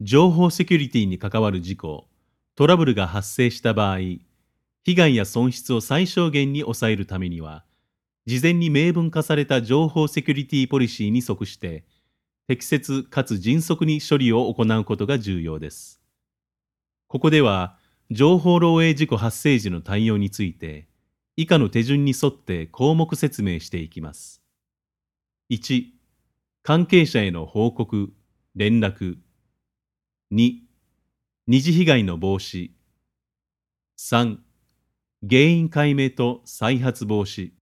情報セキュリティに関わる事故、トラブルが発生した場合、被害や損失を最小限に抑えるためには、事前に明文化された情報セキュリティポリシーに即して、適切かつ迅速に処理を行うことが重要です。ここでは、情報漏洩事故発生時の対応について、以下の手順に沿って項目説明していきます。1、関係者への報告、連絡。2、二次被害の防止。3、原因解明と再発防止。